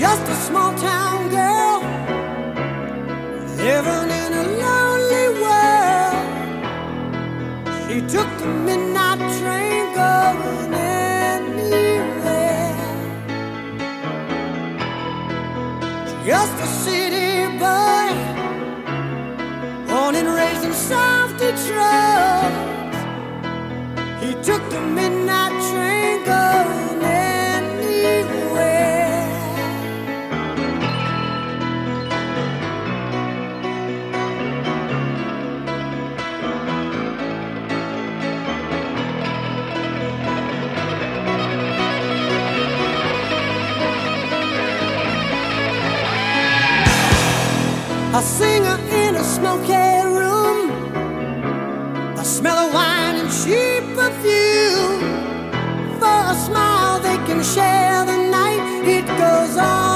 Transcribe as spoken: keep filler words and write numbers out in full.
just a small town girl living in a lonely world. She took the midnight train going anywhere. Just a city boy, born and raised in South Detroit. He took the midnight train going anywhere. A singer in a smoky room, a smell of wine and cheap perfume. For a smile they can share the night. It goes on